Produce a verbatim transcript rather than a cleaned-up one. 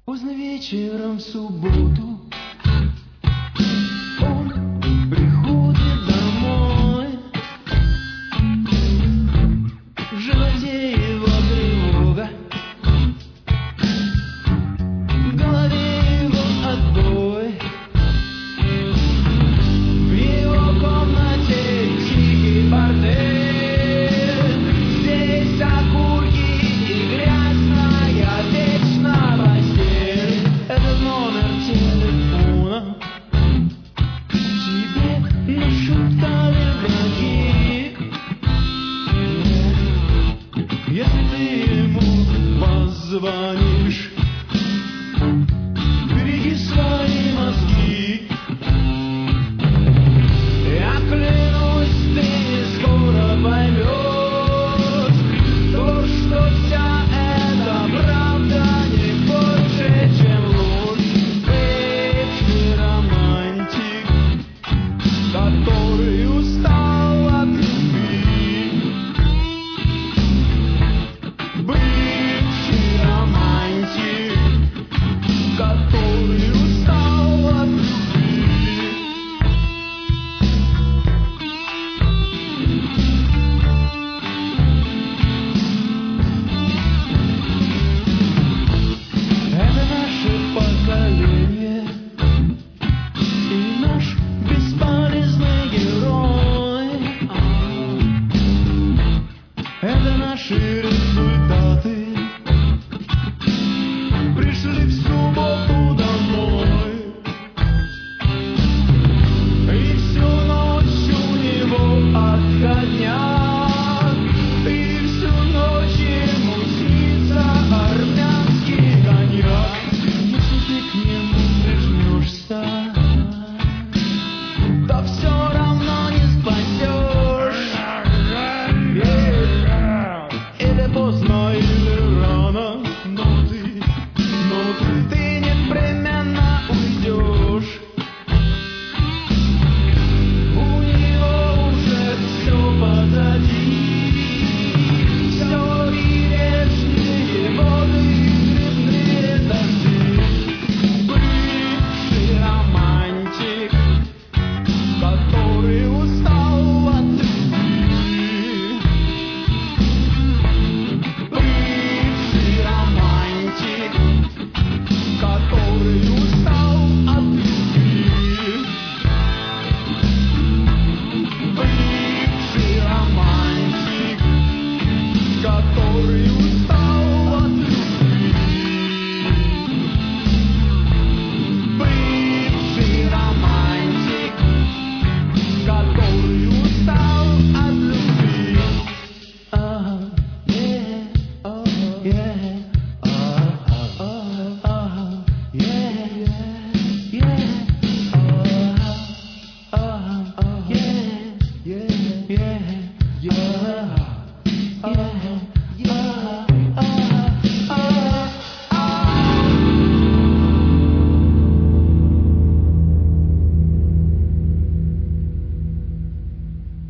Поздно вечером в субботу он приходит домой. В животе его тревога, в голове его отбой. В его комнате тихий бордель. Здесь окурки и грязная вечно постель. Этот номер телефона тебе нашептали враги. Если ты ему позвонишь, береги свои мозги. Я клянусь, ты не скоро поймешь то, что вся эта правда не больше, чем ложь. Бывший романтик, который устал от любви. Бывший романтик, который устал от любви. Это наше поколение и наш бесполезный герой. Это наши результаты пришли в сумму.